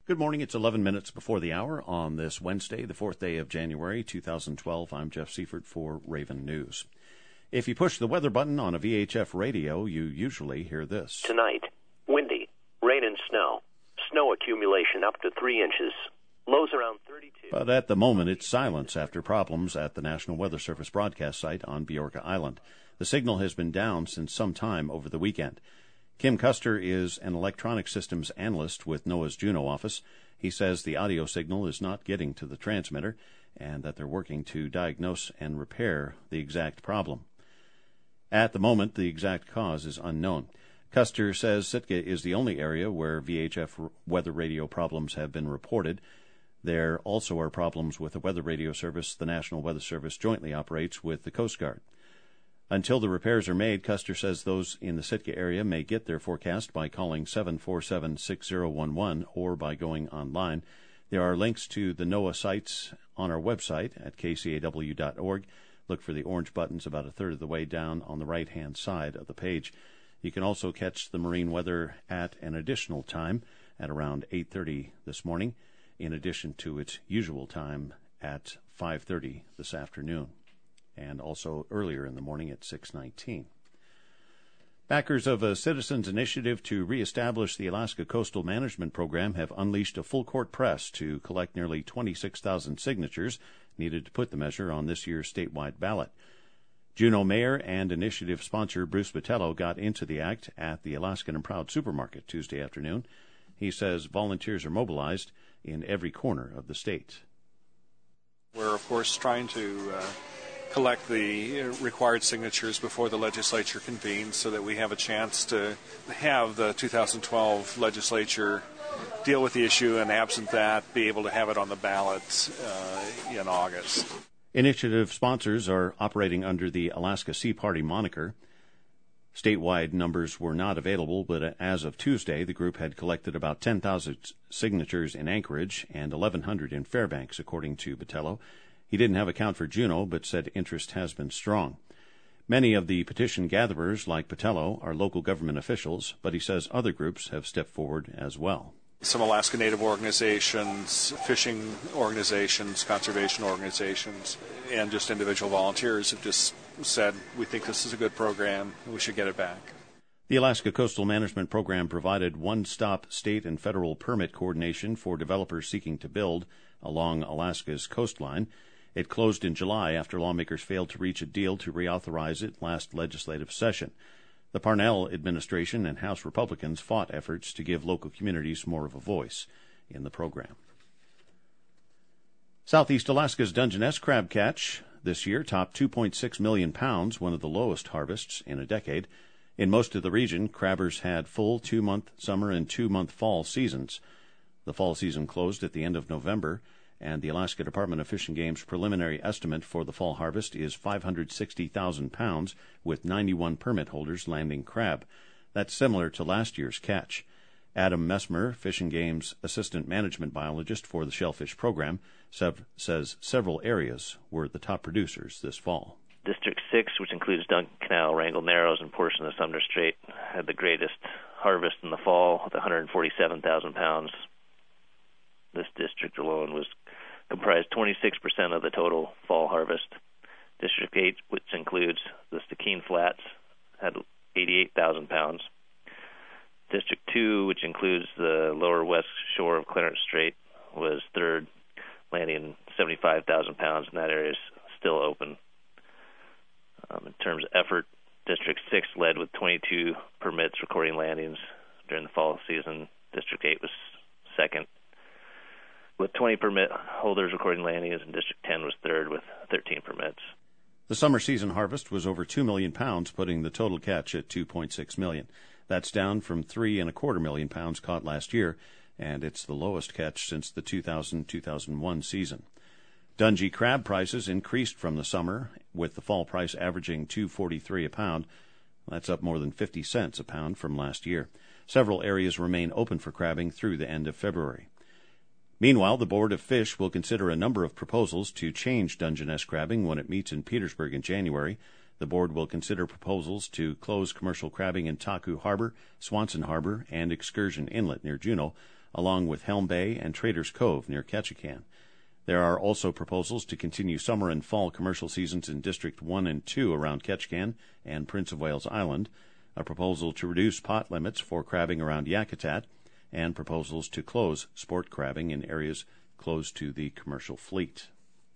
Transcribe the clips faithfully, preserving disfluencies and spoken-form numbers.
Good morning. It's eleven minutes before the hour on this Wednesday, the fourth day of January, two thousand twelve. I'm Jeff Seifert for Raven News. If you push the weather button on a V H F radio, you usually hear this. Tonight, windy, rain and snow. Snow accumulation up to three inches. Lows around thirty-two. But at the moment, it's silence after problems at the National Weather Service broadcast site on Biorka Island. The signal has been down since some time over the weekend. Kim Custer is an electronic systems analyst with NOAA's Juneau office. He says the audio signal is not getting to the transmitter and that they're working to diagnose and repair the exact problem. At the moment, the exact cause is unknown. Custer says Sitka is the only area where V H F weather radio problems have been reported. There also are problems with the weather radio service the National Weather Service jointly operates with the Coast Guard. Until the repairs are made, Custer says those in the Sitka area may get their forecast by calling seven four seven, six zero one one or by going online. There are links to the NOAA sites on our website at k c a w dot org. Look for the orange buttons about a third of the way down on the right-hand side of the page. You can also catch the marine weather at an additional time at around eight thirty this morning, in addition to its usual time at five thirty this afternoon, and also earlier in the morning at six nineteen. Backers of a citizens' initiative to reestablish the Alaska Coastal Management Program have unleashed a full-court press to collect nearly twenty-six thousand signatures needed to put the measure on this year's statewide ballot. Juneau Mayor and initiative sponsor Bruce Botello got into the act at the Alaskan and Proud Supermarket Tuesday afternoon. He says volunteers are mobilized in every corner of the state. We're, of course, trying to uh, collect the required signatures before the legislature convenes so that we have a chance to have the two thousand twelve legislature deal with the issue, and absent that, be able to have it on the ballot uh, in August. Initiative sponsors are operating under the Alaska Sea Party moniker. Statewide numbers were not available, but as of Tuesday, the group had collected about ten thousand signatures in Anchorage and eleven hundred in Fairbanks, according to Botello. He didn't have a count for Juneau, but said interest has been strong. Many of the petition gatherers, like Botello, are local government officials, but he says other groups have stepped forward as well. Some Alaska Native organizations, fishing organizations, conservation organizations, and just individual volunteers have just said, we think this is a good program, and we should get it back. The Alaska Coastal Management Program provided one-stop state and federal permit coordination for developers seeking to build along Alaska's coastline. It closed in July after lawmakers failed to reach a deal to reauthorize it last legislative session. The Parnell administration and House Republicans fought efforts to give local communities more of a voice in the program. Southeast Alaska's Dungeness crab catch this year topped two point six million pounds, one of the lowest harvests in a decade. In most of the region, crabbers had full two-month summer and two-month fall seasons. The fall season closed at the end of November, and the Alaska Department of Fish and Game's preliminary estimate for the fall harvest is five hundred sixty thousand pounds, with ninety-one permit holders landing crab. That's similar to last year's catch. Adam Messmer, Fish and Game's assistant management biologist for the shellfish program, sev- says several areas were the top producers this fall. District six, which includes Duncan Canal, Wrangell Narrows, and portion of Sumner Strait, had the greatest harvest in the fall with one hundred forty-seven thousand pounds. This district alone was comprised twenty-six percent of the total fall harvest. District eight, which includes the Stikine Flats, had eighty-eight thousand pounds. District two, which includes the lower west shore of Clarence Strait, was third, landing seventy-five thousand pounds, and that area is still open. Um, in terms of effort, District six led with twenty-two permits recording landings during the fall season. District eight was second with twenty permit holders recording landings, and District ten was third with thirteen permits. The summer season harvest was over two million pounds, putting the total catch at two point six million. That's down from three and a quarter million pounds caught last year, and it's the lowest catch since the two thousand to two thousand one season. Dungeness crab prices increased from the summer, with the fall price averaging two dollars and forty-three cents a pound. That's up more than fifty cents a pound from last year. Several areas remain open for crabbing through the end of February. Meanwhile, the Board of Fish will consider a number of proposals to change Dungeness crabbing when it meets in Petersburg in January. The board will consider proposals to close commercial crabbing in Taku Harbor, Swanson Harbor, and Excursion Inlet near Juneau, along with Helm Bay and Traders Cove near Ketchikan. There are also proposals to continue summer and fall commercial seasons in District one and two around Ketchikan and Prince of Wales Island, a proposal to reduce pot limits for crabbing around Yakutat, and proposals to close sport crabbing in areas close to the commercial fleet.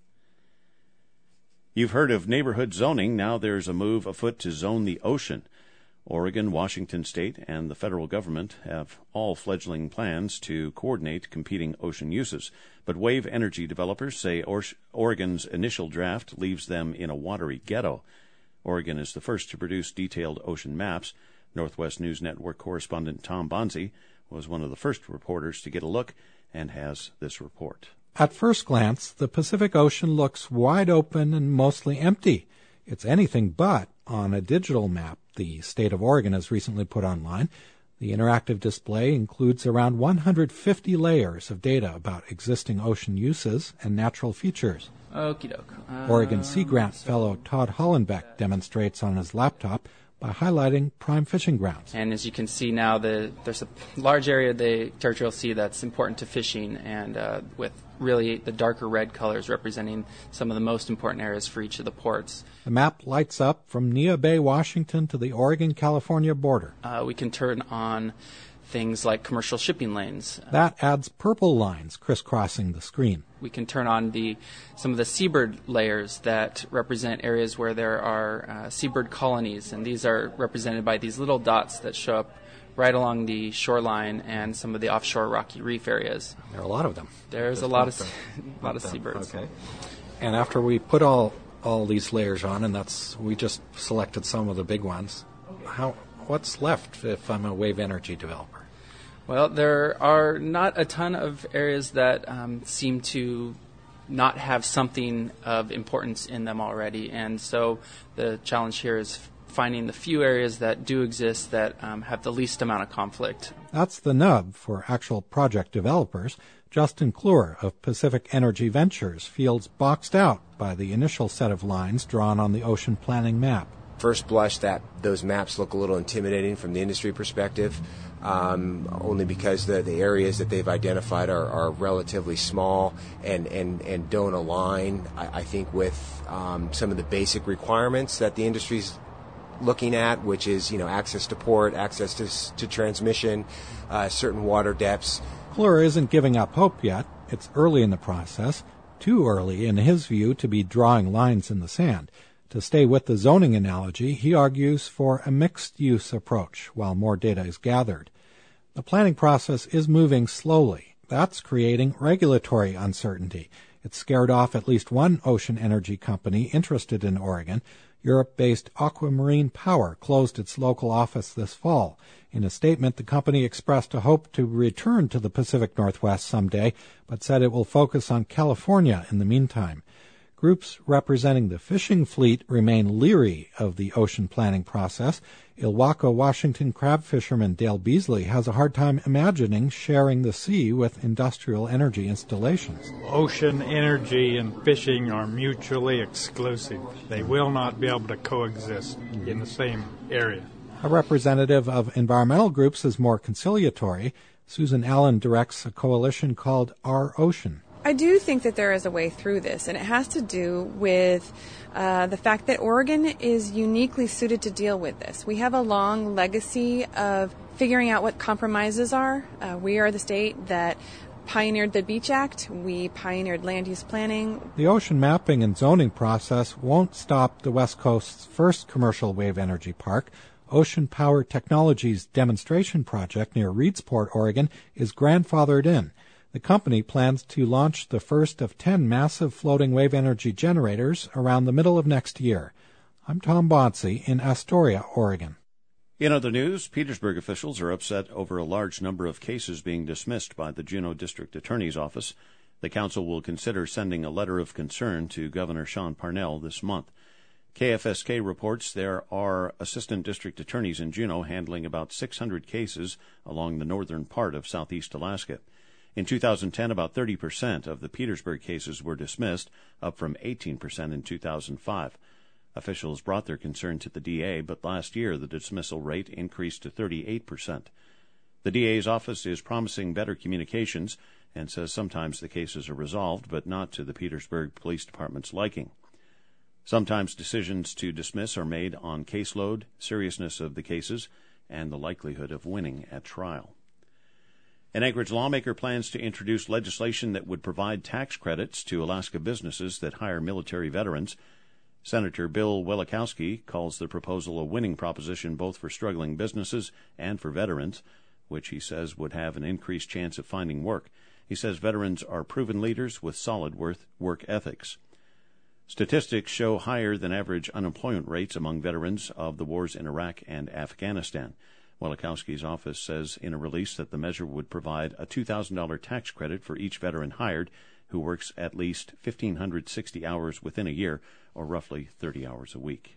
You've heard of neighborhood zoning. Now there's a move afoot to zone the ocean. Oregon, Washington State, and the federal government have all fledgling plans to coordinate competing ocean uses. But wave energy developers say or- Oregon's initial draft leaves them in a watery ghetto. Oregon is the first to produce detailed ocean maps. Northwest News Network correspondent Tom Bonzi was one of the first reporters to get a look and has this report. At first glance, the Pacific Ocean looks wide open and mostly empty. It's anything but on a digital map the state of Oregon has recently put online. The interactive display includes around one hundred fifty layers of data about existing ocean uses and natural features. Okie doke. Um, Oregon Sea Grant so fellow Todd Hollenbeck demonstrates on his laptop by highlighting prime fishing grounds. And as you can see now, the, there's a large area of the territorial sea that's important to fishing, and uh, with really the darker red colors representing some of the most important areas for each of the ports. The map lights up from Neah Bay, Washington to the Oregon-California border. Uh, we can turn on things like commercial shipping lanes. That adds purple lines crisscrossing the screen. We can turn on the some of the seabird layers that represent areas where there are uh, seabird colonies, and these are represented by these little dots that show up right along the shoreline and some of the offshore rocky reef areas. There are a lot of them. There's Just a lot of them. a lot of seabirds. Okay. And after we put all all these layers on, and that's we just selected some of the big ones. How what's left if I'm a wave energy developer? Well, there are not a ton of areas that um, seem to not have something of importance in them already, and so the challenge here is finding the few areas that do exist that um, have the least amount of conflict. That's the nub for actual project developers. Justin Clure of Pacific Energy Ventures feels boxed out by the initial set of lines drawn on the ocean planning map. First blush, that those maps look a little intimidating from the industry perspective, um, only because the, the areas that they've identified are, are relatively small and, and, and don't align, I, I think, with um, some of the basic requirements that the industry's looking at, which is, you know, access to port, access to, to transmission, uh, certain water depths. Clure isn't giving up hope yet. It's early in the process, too early, in his view, to be drawing lines in the sand. To stay with the zoning analogy, he argues for a mixed-use approach while more data is gathered. The planning process is moving slowly. That's creating regulatory uncertainty. It scared off at least one ocean energy company interested in Oregon. Europe-based Aquamarine Power closed its local office this fall. In a statement, the company expressed a hope to return to the Pacific Northwest someday, but said it will focus on California in the meantime. Groups representing the fishing fleet remain leery of the ocean planning process. Ilwaco, Washington crab fisherman Dale Beasley has a hard time imagining sharing the sea with industrial energy installations. Ocean energy and fishing are mutually exclusive. They will not be able to coexist in the same area. A representative of environmental groups is more conciliatory. Susan Allen directs a coalition called Our Ocean. I do think that there is a way through this, and it has to do with uh, the fact that Oregon is uniquely suited to deal with this. We have a long legacy of figuring out what compromises are. Uh, we are the state that pioneered the Beach Act. We pioneered land use planning. The ocean mapping and zoning process won't stop the West Coast's first commercial wave energy park. Ocean Power Technologies demonstration project near Reedsport, Oregon, is grandfathered in. The company plans to launch the first of ten massive floating wave energy generators around the middle of next year. I'm Tom Bonzi in Astoria, Oregon. In other news, Petersburg officials are upset over a large number of cases being dismissed by the Juneau District Attorney's Office. The council will consider sending a letter of concern to Governor Sean Parnell this month. K F S K reports there are assistant district attorneys in Juneau handling about six hundred cases along the northern part of southeast Alaska. In two thousand ten, about thirty percent of the Petersburg cases were dismissed, up from eighteen percent in two thousand five. Officials brought their concern to the D A, but last year the dismissal rate increased to thirty-eight percent. The D A's office is promising better communications and says sometimes the cases are resolved, but not to the Petersburg Police Department's liking. Sometimes decisions to dismiss are made on caseload, seriousness of the cases, and the likelihood of winning at trial. An Anchorage lawmaker plans to introduce legislation that would provide tax credits to Alaska businesses that hire military veterans. Senator Bill Wielechowski calls the proposal a winning proposition both for struggling businesses and for veterans, which he says would have an increased chance of finding work. He says veterans are proven leaders with solid work ethics. Statistics show higher than average unemployment rates among veterans of the wars in Iraq and Afghanistan. Wielechowski's office says in a release that the measure would provide a two thousand dollars tax credit for each veteran hired who works at least one thousand five hundred sixty hours within a year, or roughly thirty hours a week.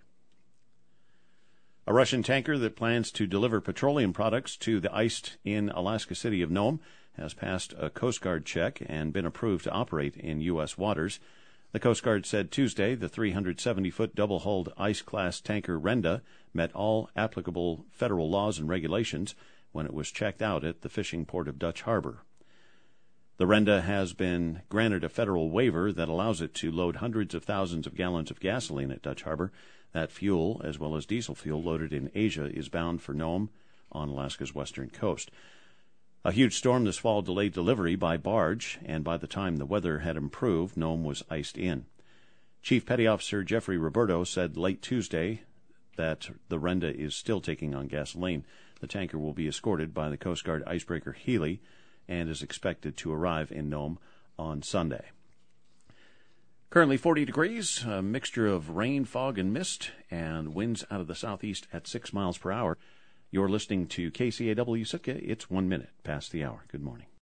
A Russian tanker that plans to deliver petroleum products to the iced-in Alaska city of Nome has passed a Coast Guard check and been approved to operate in U S waters. The Coast Guard said Tuesday the three hundred seventy foot double-hulled ice-class tanker Renda met all applicable federal laws and regulations when it was checked out at the fishing port of Dutch Harbor. The Renda has been granted a federal waiver that allows it to load hundreds of thousands of gallons of gasoline at Dutch Harbor. That fuel, as well as diesel fuel loaded in Asia, is bound for Nome on Alaska's western coast. A huge storm this fall delayed delivery by barge, and by the time the weather had improved, Nome was iced in. Chief Petty Officer Jeffrey Roberto said late Tuesday that the Renda is still taking on gasoline. The tanker will be escorted by the Coast Guard icebreaker Healy and is expected to arrive in Nome on Sunday. Currently forty degrees, a mixture of rain, fog, and mist, and winds out of the southeast at six miles per hour. You're listening to K C A W Sitka. It's one minute past the hour. Good morning.